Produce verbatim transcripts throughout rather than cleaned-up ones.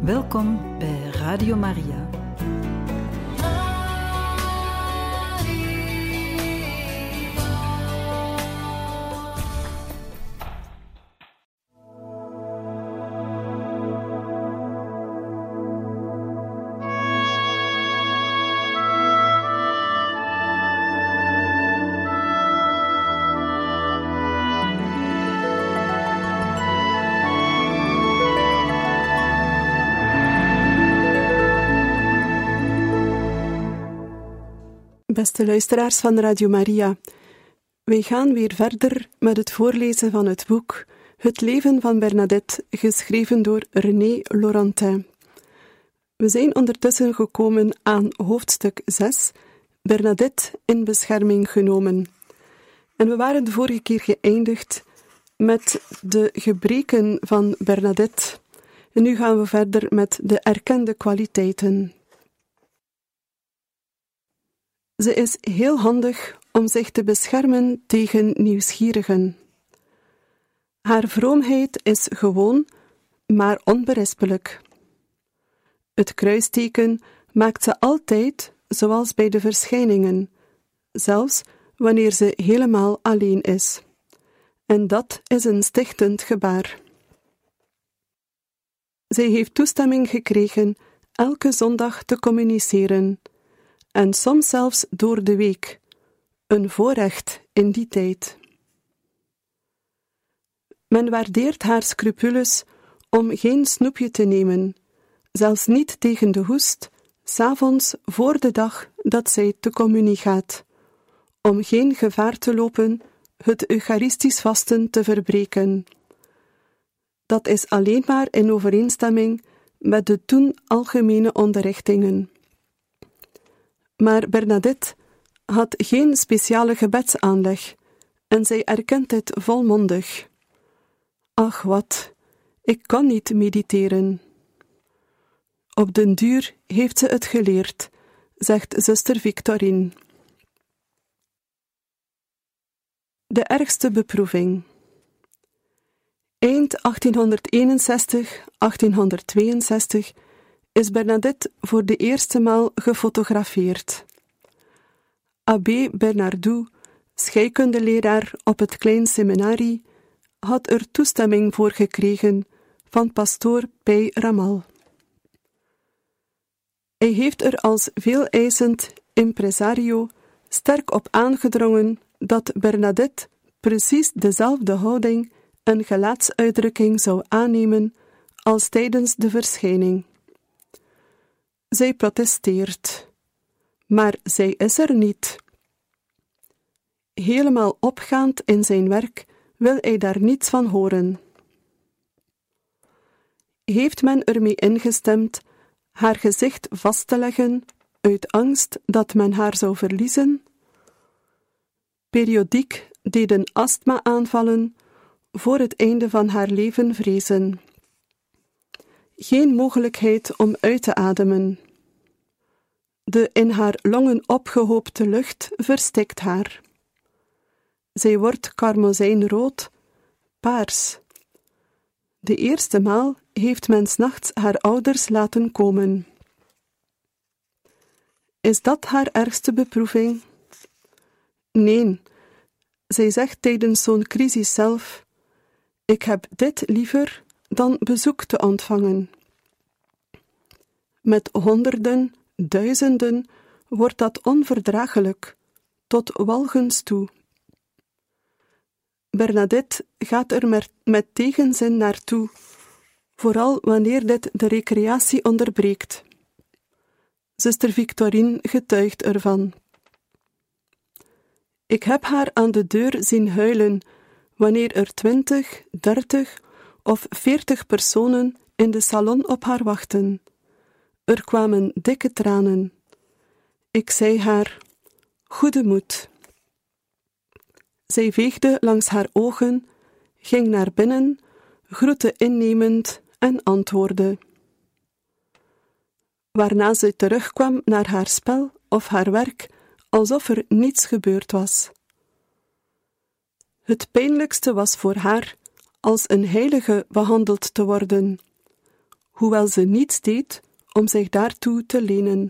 Welkom bij Radio Maria. Beste luisteraars van Radio Maria, wij gaan weer verder met het voorlezen van het boek Het leven van Bernadette, geschreven door René Laurentin. We zijn ondertussen gekomen aan hoofdstuk zes, Bernadette in bescherming genomen. En we waren de vorige keer geëindigd met de gebreken van Bernadette. En nu gaan we verder met de erkende kwaliteiten. Ze is heel handig om zich te beschermen tegen nieuwsgierigen. Haar vroomheid is gewoon, maar onberispelijk. Het kruisteken maakt ze altijd, zoals bij de verschijningen, zelfs wanneer ze helemaal alleen is. En dat is een stichtend gebaar. Zij heeft toestemming gekregen elke zondag te communiceren, en soms zelfs door de week, een voorrecht in die tijd. Men waardeert haar scrupules om geen snoepje te nemen, zelfs niet tegen de hoest, 's avonds voor de dag dat zij te communie gaat, om geen gevaar te lopen het eucharistisch vasten te verbreken. Dat is alleen maar in overeenstemming met de toen algemene onderrichtingen. Maar Bernadette had geen speciale gebedsaanleg en zij erkent dit volmondig. Ach wat, ik kan niet mediteren. Op den duur heeft ze het geleerd, zegt zuster Victorine. De ergste beproeving. Eind achttienhonderdeenenzestig, achttienhonderdtweeënzestig is Bernadette voor de eerste maal gefotografeerd. Abbé Bernardou, scheikundeleraar op het klein seminarie, had er toestemming voor gekregen van pastoor Pei Ramal. Hij heeft er als veeleisend impresario sterk op aangedrongen dat Bernadette precies dezelfde houding en gelaatsuitdrukking zou aannemen als tijdens de verschijning. Zij protesteert, maar zij is er niet. Helemaal opgaand in zijn werk wil hij daar niets van horen. Heeft men ermee ingestemd haar gezicht vast te leggen uit angst dat men haar zou verliezen? Periodiek deden astma-aanvallen voor het einde van haar leven vrezen. Geen mogelijkheid om uit te ademen. De in haar longen opgehoopte lucht verstikt haar. Zij wordt karmozijnrood, paars. De eerste maal heeft men 's nachts haar ouders laten komen. Is dat haar ergste beproeving? Nee, zij zegt tijdens zo'n crisis zelf: ik heb dit liever dan bezoek te ontvangen. Met honderden, duizenden wordt dat onverdraaglijk, tot walgens toe. Bernadette gaat er met, met tegenzin naartoe, vooral wanneer dit de recreatie onderbreekt. Zuster Victorine getuigt ervan. Ik heb haar aan de deur zien huilen, wanneer er twintig, dertig of veertig personen in de salon op haar wachten. Er kwamen dikke tranen. Ik zei haar: goede moed. Zij veegde langs haar ogen, ging naar binnen, groette innemend en antwoordde. Waarna ze terugkwam naar haar spel of haar werk, alsof er niets gebeurd was. Het pijnlijkste was voor haar als een heilige behandeld te worden. hoewel ze niets deed om zich daartoe te lenen.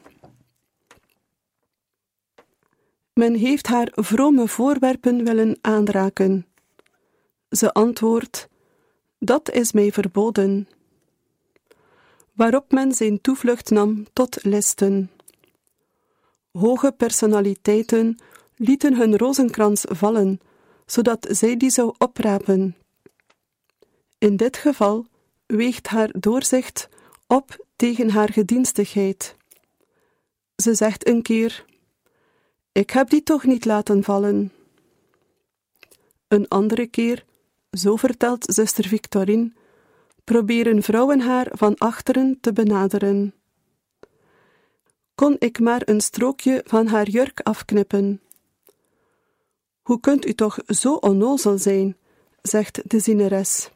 Men heeft haar vrome voorwerpen willen aanraken. Ze antwoordt: dat is mij verboden. Waarop men zijn toevlucht nam tot listen. Hoge personaliteiten lieten hun rozenkrans vallen, zodat zij die zou oprapen. In dit geval weegt haar doorzicht op tegen haar gedienstigheid. Ze zegt een keer: ik heb die toch niet laten vallen. Een andere keer, zo vertelt zuster Victorine, proberen vrouwen haar van achteren te benaderen. Kon ik maar een strookje van haar jurk afknippen? Hoe kunt u toch zo onnozel zijn, zegt de zieneres.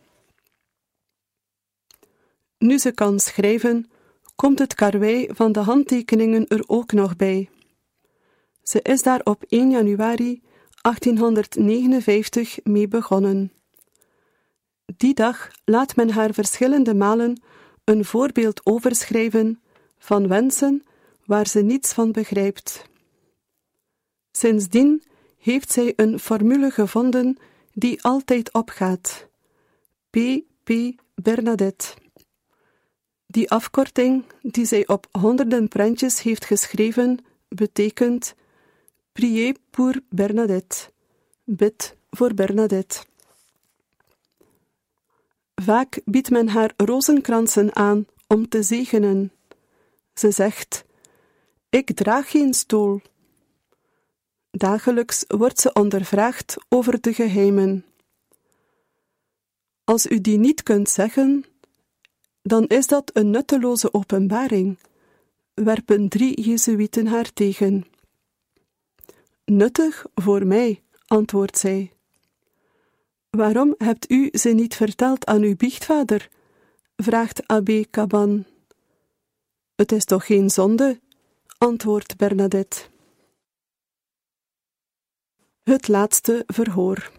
Nu ze kan schrijven, komt het karwei van de handtekeningen er ook nog bij. Ze is daar op één januari achttienhonderdnegenenvijftig mee begonnen. Die dag laat men haar verschillende malen een voorbeeld overschrijven van wensen waar ze niets van begrijpt. Sindsdien heeft zij een formule gevonden die altijd opgaat: P P Bernadette. Die afkorting, die zij op honderden prentjes heeft geschreven, betekent Priez pour Bernadette, bid voor Bernadette. Vaak biedt men haar rozenkransen aan om te zegenen. Ze zegt: ik draag geen stool. Dagelijks wordt ze ondervraagd over de geheimen. Als u die niet kunt zeggen, dan is dat een nutteloze openbaring, werpen drie Jezuïeten haar tegen. Nuttig voor mij, antwoordt zij. Waarom hebt u ze niet verteld aan uw biechtvader? Vraagt abbé Caban. Het is toch geen zonde, antwoordt Bernadette. Het laatste verhoor.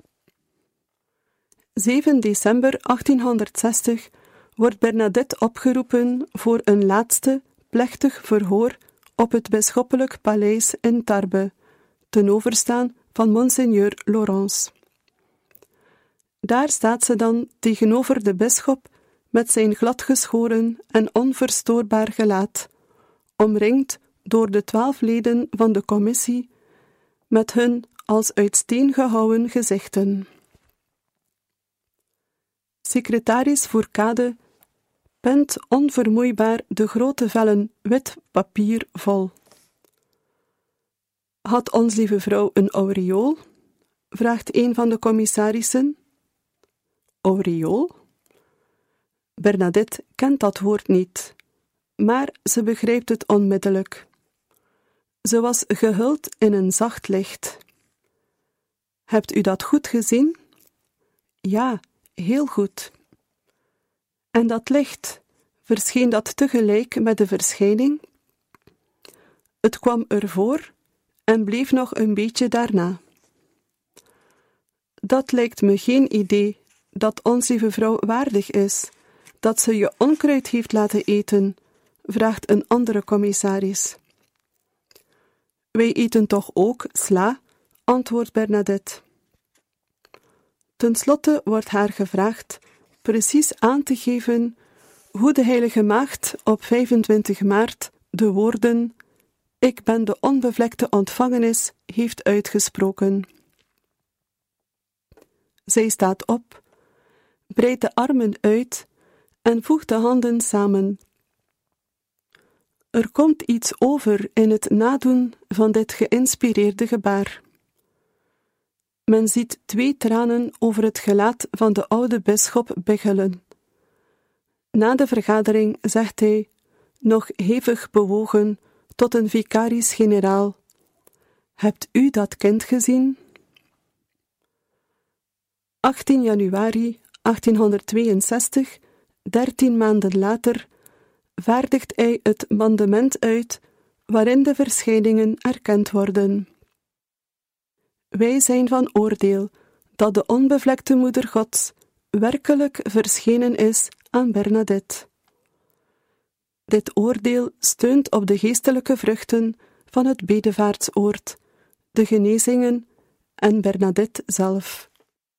zeven december achttienhonderdzestig wordt Bernadette opgeroepen voor een laatste, plechtig verhoor op het bisschoppelijk paleis in Tarbes, ten overstaan van monseigneur Laurence. Daar staat ze dan tegenover de bisschop met zijn gladgeschoren en onverstoorbaar gelaat, omringd door de twaalf leden van de commissie, met hun als uit steen gehouwen gezichten. Secretaris Fourcade pent onvermoeibaar de grote vellen wit papier vol. Had ons lieve vrouw een aureool? Vraagt een van de commissarissen. Aureool? Bernadette kent dat woord niet, maar ze begrijpt het onmiddellijk. Ze was gehuld in een zacht licht. Hebt u dat goed gezien? Ja, heel goed. En dat licht, verscheen dat tegelijk met de verschijning? Het kwam ervoor en bleef nog een beetje daarna. Dat lijkt me geen idee dat ons lieve vrouw waardig is, dat ze je onkruid heeft laten eten, vraagt een andere commissaris. Wij eten toch ook sla, antwoordt Bernadette. Ten slotte wordt haar gevraagd precies aan te geven hoe de heilige maagd op vijfentwintig maart de woorden "Ik ben de onbevlekte ontvangenis" heeft uitgesproken. Zij staat op, breidt de armen uit en voegt de handen samen. Er komt iets over in het nadoen van dit geïnspireerde gebaar. Men ziet twee tranen over het gelaat van de oude bisschop biggelen. Na de vergadering zegt hij, nog hevig bewogen, tot een vicaris-generaal: Hebt u dat kind gezien? achttien januari achttienhonderdtweeënzestig, dertien maanden later, vaardigt hij het mandement uit waarin de verschijningen erkend worden. Wij zijn van oordeel dat de onbevlekte moeder Gods werkelijk verschenen is aan Bernadette. Dit oordeel steunt op de geestelijke vruchten van het bedevaartsoord, de genezingen en Bernadette zelf.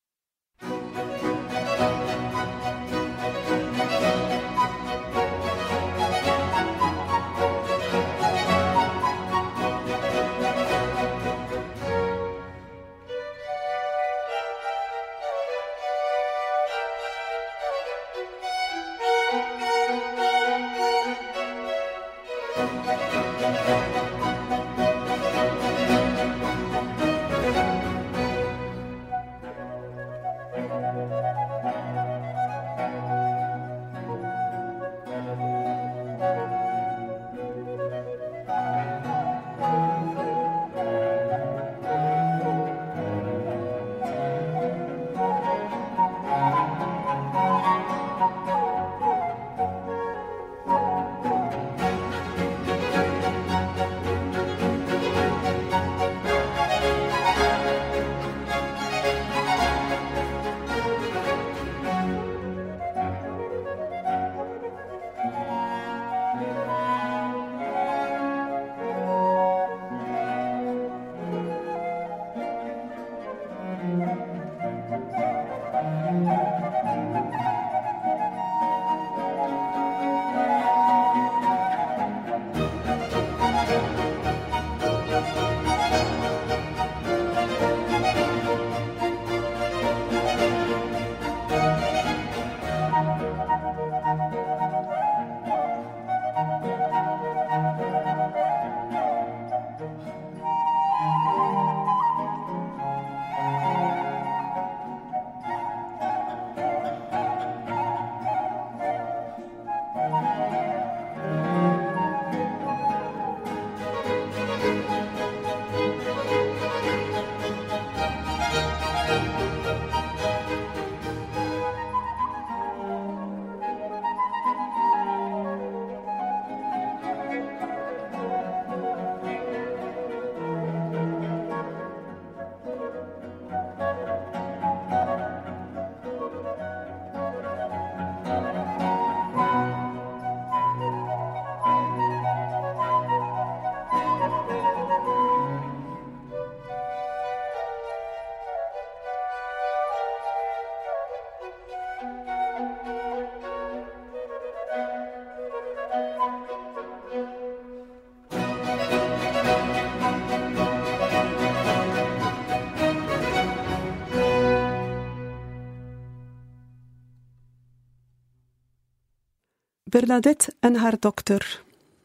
Bernadette en haar dokter.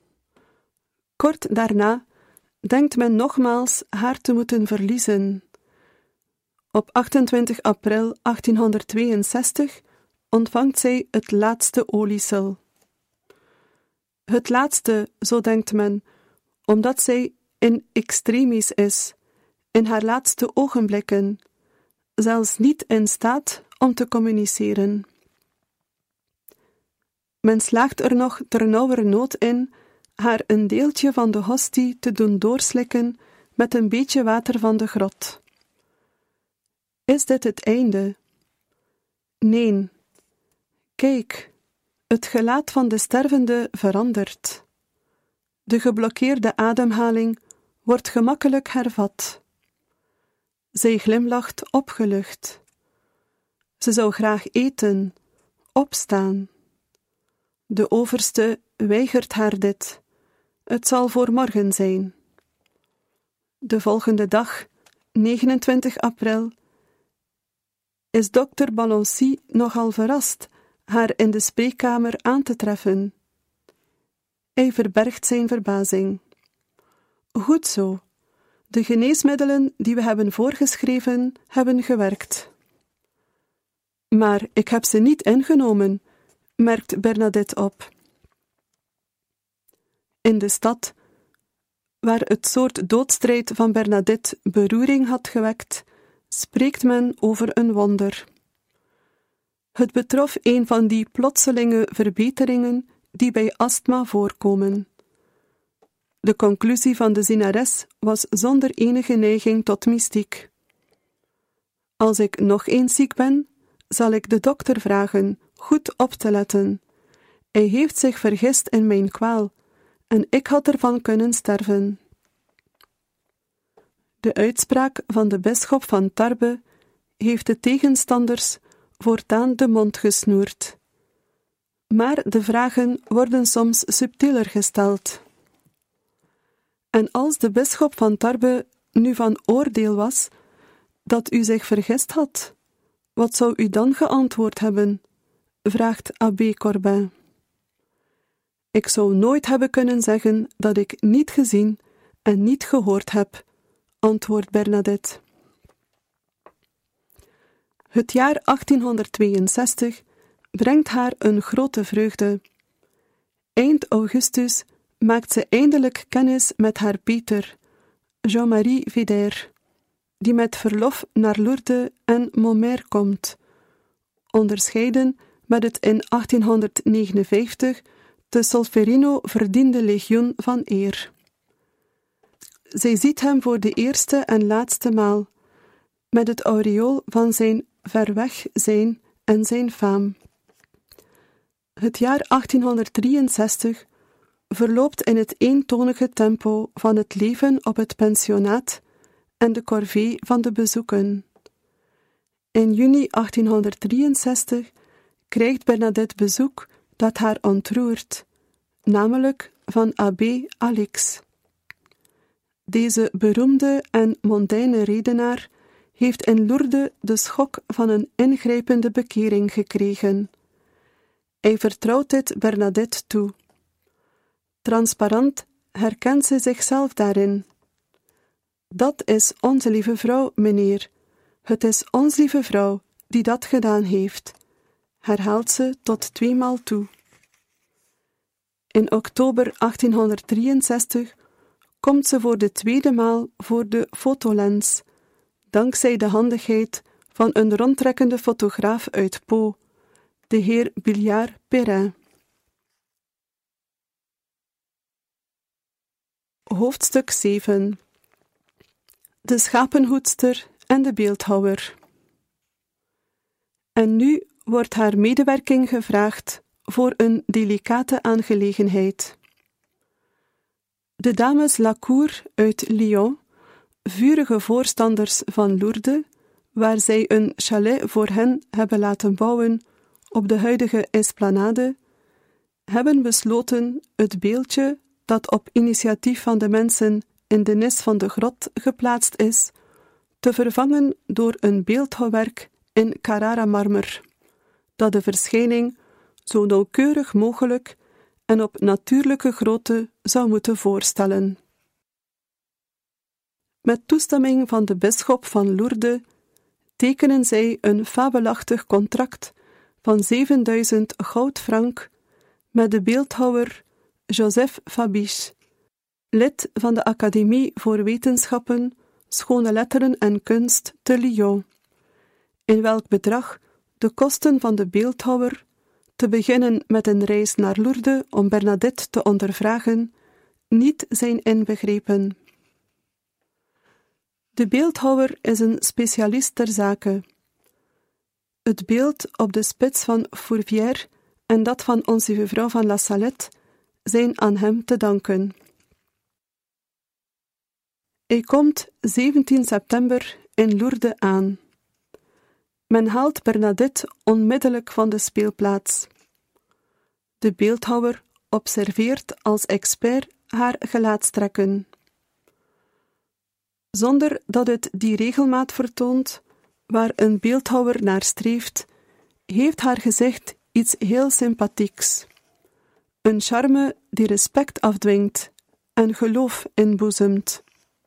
Kort daarna denkt men nogmaals haar te moeten verliezen. Op achtentwintig april achttienhonderdtweeënzestig ontvangt zij het laatste oliesel. Het laatste, zo denkt men, omdat zij in extremis is, in haar laatste ogenblikken, zelfs niet in staat om te communiceren. Men slaagt er nog ternauwernood in haar een deeltje van de hostie te doen doorslikken met een beetje water van de grot. Is dit het einde? Nee. Kijk, het gelaat van de stervende verandert. De geblokkeerde ademhaling wordt gemakkelijk hervat. Zij glimlacht opgelucht. Ze zou graag eten, opstaan. De overste weigert haar dit. Het zal voor morgen zijn. De volgende dag, negenentwintig april, is dokter Balloncy nogal verrast haar in de spreekkamer aan te treffen. Hij verbergt zijn verbazing. Goed zo. De geneesmiddelen die we hebben voorgeschreven, hebben gewerkt. Maar ik heb ze niet ingenomen, merkt Bernadette op. In de stad, waar het soort doodstrijd van Bernadette beroering had gewekt, spreekt men over een wonder. Het betrof een van die plotselinge verbeteringen die bij astma voorkomen. De conclusie van de zienares was zonder enige neiging tot mystiek. Als ik nog eens ziek ben, zal ik de dokter vragen goed op te letten. Hij heeft zich vergist in mijn kwaal, en ik had ervan kunnen sterven. De uitspraak van de bisschop van Tarbes heeft de tegenstanders voortaan de mond gesnoerd. Maar de vragen worden soms subtieler gesteld. En als de bisschop van Tarbes nu van oordeel was dat u zich vergist had, wat zou u dan geantwoord hebben? Vraagt abbé Corbin. Ik zou nooit hebben kunnen zeggen dat ik niet gezien en niet gehoord heb, antwoordt Bernadette. Het jaar achttienhonderdtweeënzestig brengt haar een grote vreugde. Eind augustus maakt ze eindelijk kennis met haar Peter, Jean-Marie Vider, die met verlof naar Lourdes en Montmer komt, onderscheiden met het in achttienhonderdnegenenvijftig te Solferino verdiende legioen van eer. Zij ziet hem voor de eerste en laatste maal, met het aureool van zijn ver weg zijn en zijn faam. Het jaar achttienhonderddrieënzestig verloopt in het eentonige tempo van het leven op het pensionaat en de corvée van de bezoeken. In juni achttienhonderddrieënzestig krijgt Bernadette bezoek dat haar ontroert, namelijk van abbé Alix. Deze beroemde en mondaine redenaar heeft in Lourdes de schok van een ingrijpende bekering gekregen. Hij vertrouwt dit Bernadette toe. Transparant herkent ze zichzelf daarin. Dat is onze lieve vrouw, meneer. Het is onze lieve vrouw die dat gedaan heeft, herhaalt ze tot tweemaal toe. In oktober achttienhonderddrieënzestig komt ze voor de tweede maal voor de fotolens, dankzij de handigheid van een rondtrekkende fotograaf uit Pau, de heer Billiard-Perrin. Hoofdstuk zeven. De schapenhoedster en de beeldhouwer. En nu wordt haar medewerking gevraagd voor een delicate aangelegenheid. De dames Lacour uit Lyon, vurige voorstanders van Lourdes, waar zij een chalet voor hen hebben laten bouwen op de huidige esplanade, hebben besloten het beeldje dat op initiatief van de mensen in de nis van de grot geplaatst is, te vervangen door een beeldhouwwerk in Carrara-marmer, dat de verschijning zo nauwkeurig mogelijk en op natuurlijke grootte zou moeten voorstellen. Met toestemming van de bisschop van Lourdes tekenen zij een fabelachtig contract van zevenduizend goudfrank met de beeldhouwer Joseph Fabiche, lid van de Academie voor Wetenschappen, Schone Letteren en Kunst te Lyon, in welk bedrag de kosten van de beeldhouwer, te beginnen met een reis naar Lourdes om Bernadette te ondervragen, niet zijn inbegrepen. De beeldhouwer is een specialist ter zake. Het beeld op de spits van Fourvière en dat van onze lieve vrouw van La Salette zijn aan hem te danken. Hij komt zeventien september in Lourdes aan. Men haalt Bernadette onmiddellijk van de speelplaats. De beeldhouwer observeert als expert haar gelaatstrekken. Zonder dat het die regelmaat vertoont waar een beeldhouwer naar streeft, heeft haar gezicht iets heel sympathieks. Een charme die respect afdwingt en geloof inboezemt.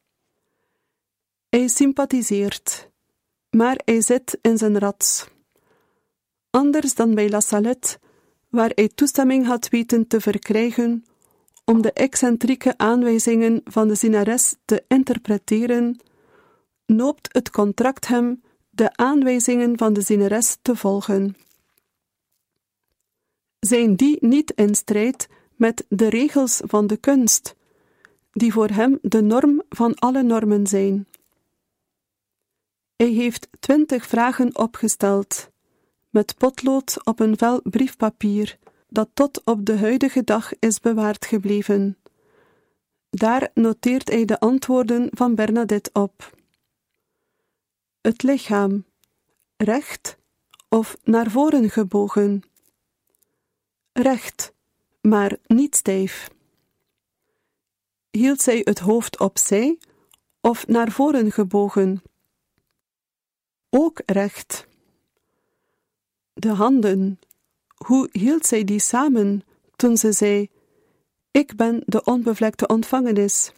Hij sympathiseert, maar hij zit in zijn rats. Anders dan bij La Salette, waar hij toestemming had weten te verkrijgen om de excentrieke aanwijzingen van de zienares te interpreteren, noopt het contract hem de aanwijzingen van de zienares te volgen. Zijn die niet in strijd met de regels van de kunst, die voor hem de norm van alle normen zijn? Hij heeft twintig vragen opgesteld, met potlood op een vel briefpapier, dat tot op de huidige dag is bewaard gebleven. Daar noteert hij de antwoorden van Bernadette op. Het lichaam, recht of naar voren gebogen? Recht, maar niet stijf. Hield zij het hoofd opzij of naar voren gebogen? Ook recht. De handen, hoe hield zij die samen toen ze zei: ik ben de onbevlekte ontvangenis?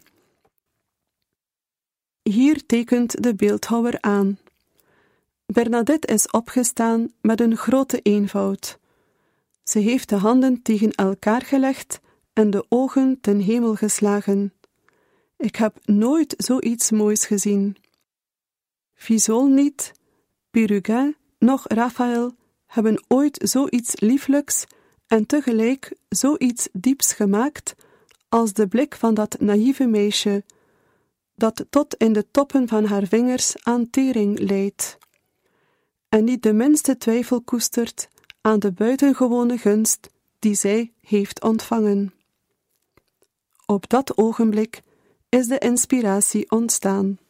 Hier tekent de beeldhouwer aan. Bernadette is opgestaan met een grote eenvoud. Ze heeft de handen tegen elkaar gelegd en de ogen ten hemel geslagen. Ik heb nooit zoiets moois gezien. Fiesole niet, Pérugin, noch Raphaël hebben ooit zoiets lieflijks en tegelijk zoiets dieps gemaakt als de blik van dat naïeve meisje, dat tot in de toppen van haar vingers aan tering leidt, en niet de minste twijfel koestert aan de buitengewone gunst die zij heeft ontvangen. Op dat ogenblik is de inspiratie ontstaan.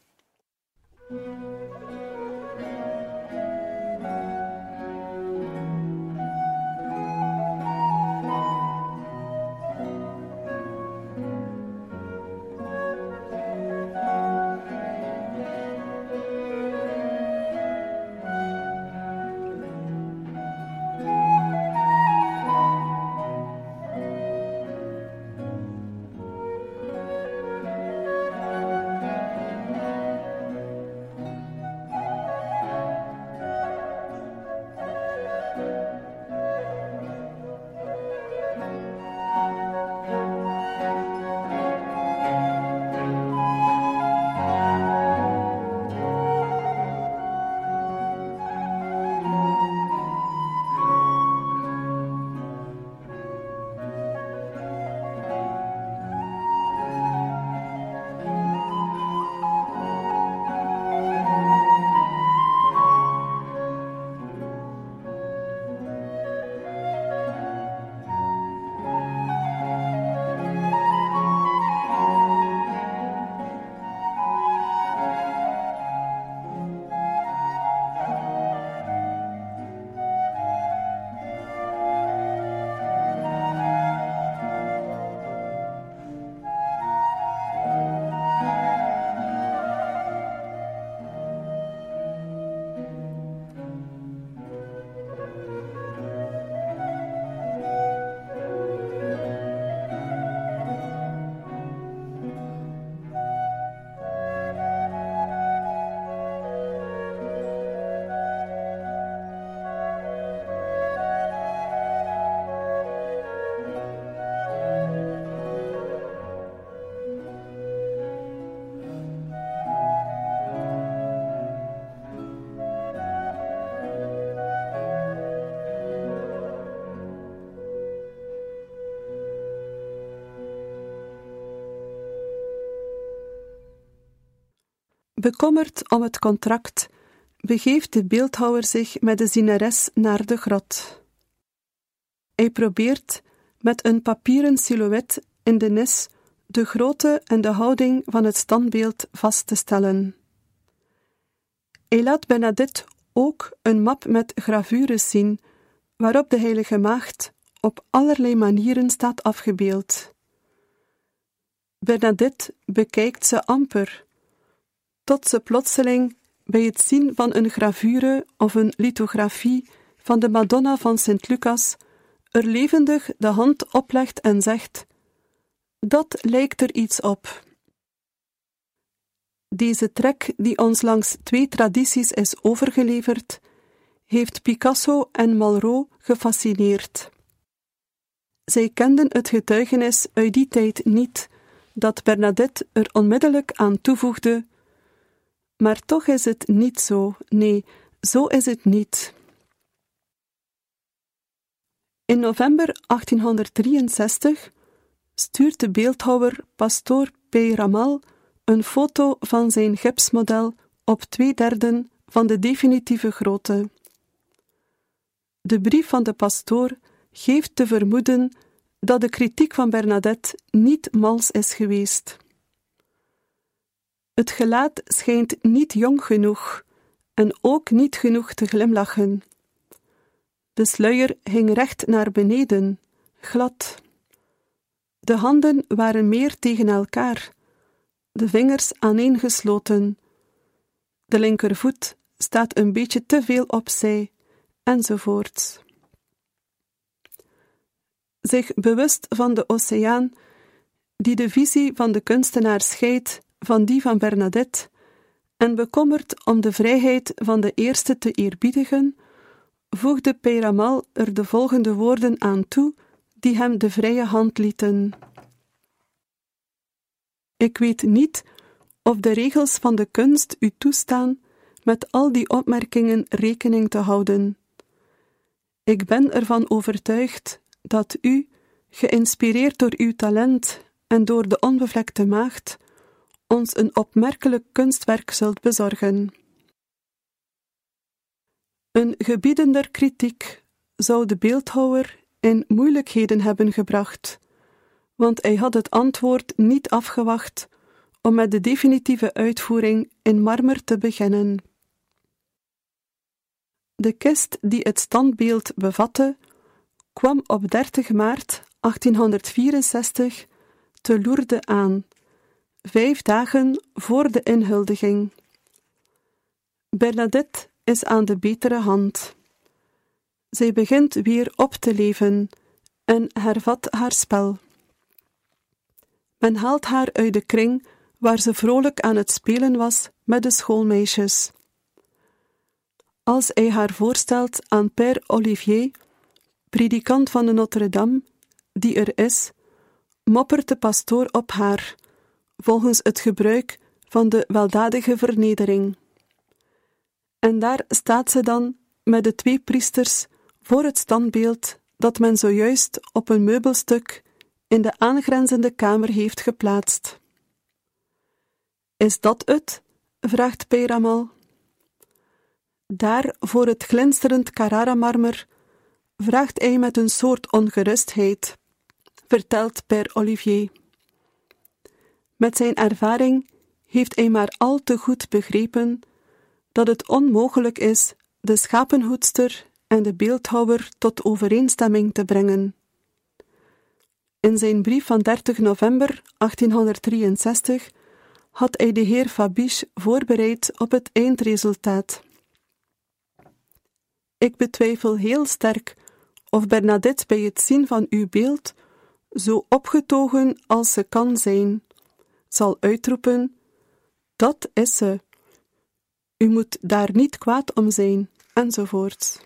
Bekommerd om het contract, begeeft de beeldhouwer zich met de zieneres naar de grot. Hij probeert met een papieren silhouet in de nis de grootte en de houding van het standbeeld vast te stellen. Hij laat Bernadette ook een map met gravures zien, waarop de heilige maagd op allerlei manieren staat afgebeeld. Bernadette bekijkt ze amper, tot ze plotseling bij het zien van een gravure of een lithografie van de Madonna van Sint Lucas er levendig de hand oplegt en zegt: dat lijkt er iets op. Deze trek, die ons langs twee tradities is overgeleverd, heeft Picasso en Malraux gefascineerd. Zij kenden het getuigenis uit die tijd niet, dat Bernadette er onmiddellijk aan toevoegde: maar toch is het niet zo, nee, zo is het niet. In november achttienhonderddrieënzestig stuurt de beeldhouwer Pastoor Peyramal een foto van zijn gipsmodel op twee derden van de definitieve grootte. De brief van de pastoor geeft te vermoeden dat de kritiek van Bernadette niet mals is geweest. Het gelaat schijnt niet jong genoeg en ook niet genoeg te glimlachen. De sluier hing recht naar beneden, glad. De handen waren meer tegen elkaar, de vingers aaneengesloten. De linkervoet staat een beetje te veel opzij, enzovoorts. Zich bewust van de oceaan, die de visie van de kunstenaar scheidt van die van Bernadette, en bekommerd om de vrijheid van de eerste te eerbiedigen, voegde Peyramal er de volgende woorden aan toe, die hem de vrije hand lieten. Ik weet niet of de regels van de kunst u toestaan met al die opmerkingen rekening te houden. Ik ben ervan overtuigd dat u, geïnspireerd door uw talent en door de onbevlekte maagd, ons een opmerkelijk kunstwerk zult bezorgen. Een gebiedender kritiek zou de beeldhouwer in moeilijkheden hebben gebracht, want hij had het antwoord niet afgewacht om met de definitieve uitvoering in marmer te beginnen. De kist die het standbeeld bevatte, kwam op dertig maart achttienhonderdvierenzestig te Lourdes aan, vijf dagen voor de inhuldiging. Bernadette is aan de betere hand. Zij begint weer op te leven en hervat haar spel. Men haalt haar uit de kring waar ze vrolijk aan het spelen was met de schoolmeisjes. Als hij haar voorstelt aan Père Olivier, predikant van de Notre-Dame, die er is, moppert de pastoor op haar, volgens het gebruik van de weldadige vernedering. En daar staat ze dan met de twee priesters voor het standbeeld dat men zojuist op een meubelstuk in de aangrenzende kamer heeft geplaatst. Is dat het? Vraagt Peyramal. Daar voor het glinsterend Carrara-marmer vraagt hij met een soort ongerustheid, vertelt Père Olivier. Met zijn ervaring heeft hij maar al te goed begrepen dat het onmogelijk is de schapenhoedster en de beeldhouwer tot overeenstemming te brengen. In zijn brief van dertig november achttienhonderddrieënzestig had hij de heer Fabiche voorbereid op het eindresultaat. Ik betwijfel heel sterk of Bernadette bij het zien van uw beeld, zo opgetogen als ze kan zijn, zal uitroepen: dat is ze. U moet daar niet kwaad om zijn, enzovoorts.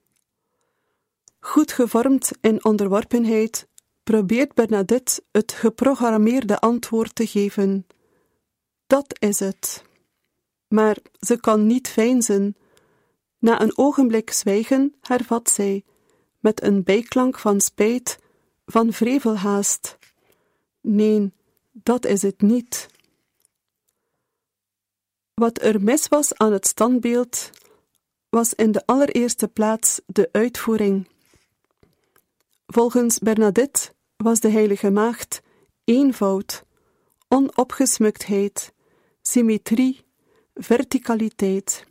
Goed gevormd in onderworpenheid, probeert Bernadette het geprogrammeerde antwoord te geven. Dat is het. Maar ze kan niet veinzen. Na een ogenblik zwijgen hervat zij, met een bijklank van spijt, van vrevelhaast. Nee, dat is het niet. Wat er mis was aan het standbeeld, was in de allereerste plaats de uitvoering. Volgens Bernadette was de heilige maagd eenvoud, onopgesmuktheid, symmetrie, verticaliteit.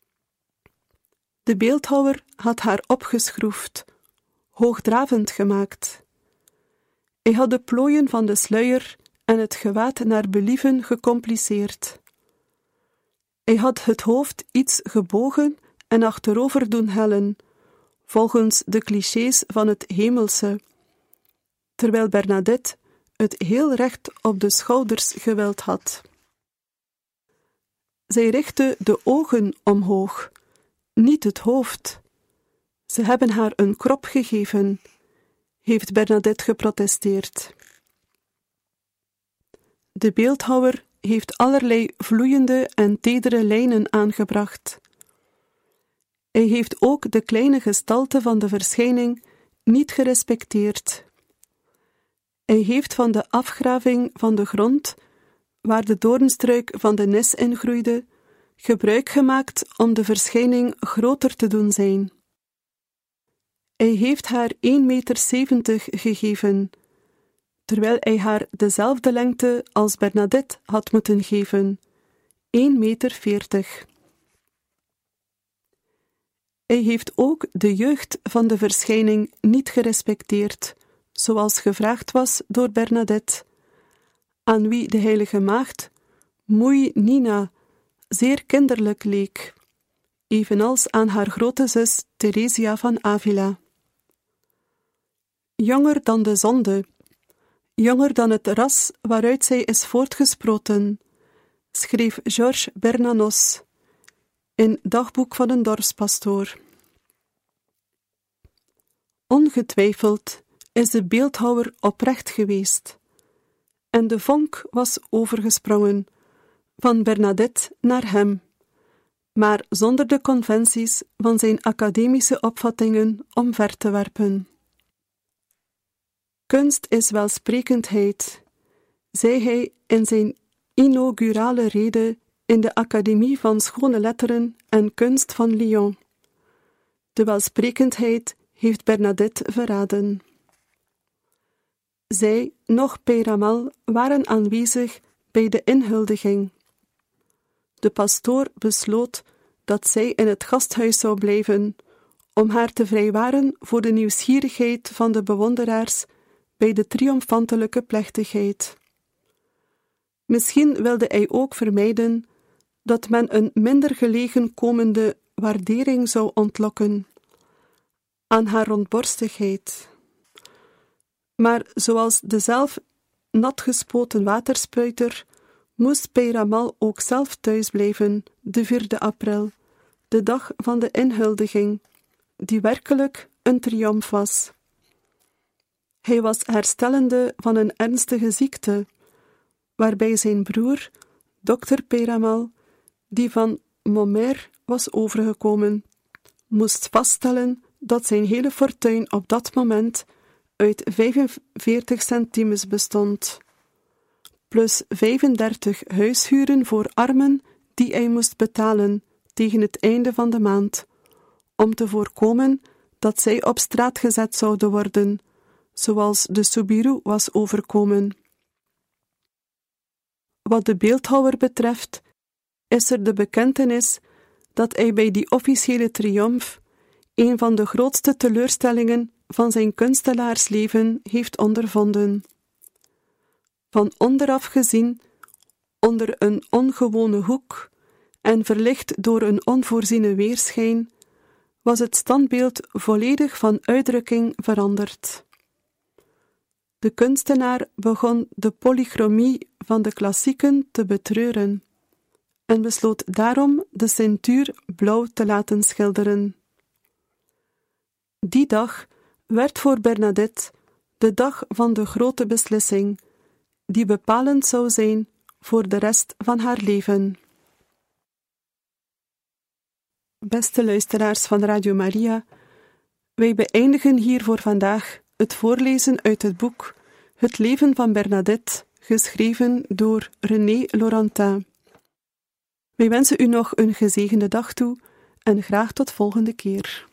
De beeldhouwer had haar opgeschroefd, hoogdravend gemaakt. Hij had de plooien van de sluier en het gewaad naar believen gecompliceerd. Hij had het hoofd iets gebogen en achterover doen hellen, volgens de clichés van het hemelse, terwijl Bernadette het heel recht op de schouders gewild had. Zij richtte de ogen omhoog, niet het hoofd. Ze hebben haar een krop gegeven, heeft Bernadette geprotesteerd. De beeldhouwer heeft allerlei vloeiende en tedere lijnen aangebracht. Hij heeft ook de kleine gestalte van de verschijning niet gerespecteerd. Hij heeft van de afgraving van de grond, waar de doornstruik van de nis in groeide, gebruik gemaakt om de verschijning groter te doen zijn. Hij heeft haar één meter zeventig gegeven, terwijl hij haar dezelfde lengte als Bernadette had moeten geven, één meter veertig. Hij heeft ook de jeugd van de verschijning niet gerespecteerd, zoals gevraagd was door Bernadette, aan wie de heilige maagd, moei Nina, zeer kinderlijk leek, evenals aan haar grote zus Theresia van Avila. Jonger dan de zonde, jonger dan het ras waaruit zij is voortgesproten, schreef Georges Bernanos in Dagboek van een dorpspastoor. Ongetwijfeld is de beeldhouwer oprecht geweest, en de vonk was overgesprongen, van Bernadette naar hem, maar zonder de conventies van zijn academische opvattingen omver te werpen. Kunst is welsprekendheid, zei hij in zijn inaugurale rede in de Academie van Schone Letteren en Kunst van Lyon. De welsprekendheid heeft Bernadette verraden. Zij, nog Peyramal, waren aanwezig bij de inhuldiging. De pastoor besloot dat zij in het gasthuis zou blijven, om haar te vrijwaren voor de nieuwsgierigheid van de bewonderaars bij de triomfantelijke plechtigheid. Misschien wilde hij ook vermijden dat men een minder gelegen komende waardering zou ontlokken aan haar rondborstigheid. Maar zoals de zelf natgespoten waterspuiter moest Peyramal ook zelf thuis blijven, de vierde april, de dag van de inhuldiging, die werkelijk een triomf was. Hij was herstellende van een ernstige ziekte, waarbij zijn broer, dokter Peyramal, die van Montmer was overgekomen, moest vaststellen dat zijn hele fortuin op dat moment uit vijfenveertig centimes bestond, plus vijfendertig huishuren voor armen die hij moest betalen tegen het einde van de maand, om te voorkomen dat zij op straat gezet zouden worden, zoals de Soubirous was overkomen. Wat de beeldhouwer betreft, is er de bekentenis dat hij bij die officiële triomf een van de grootste teleurstellingen van zijn kunstenaarsleven heeft ondervonden. Van onderaf gezien, onder een ongewone hoek en verlicht door een onvoorziene weerschijn, was het standbeeld volledig van uitdrukking veranderd. De kunstenaar begon de polychromie van de klassieken te betreuren en besloot daarom de ceintuur blauw te laten schilderen. Die dag werd voor Bernadette de dag van de grote beslissing, die bepalend zou zijn voor de rest van haar leven. Beste luisteraars van Radio Maria, wij beëindigen hier voor vandaag het voorlezen uit het boek Het leven van Bernadette, geschreven door René Laurentin. Wij wensen u nog een gezegende dag toe en graag tot volgende keer.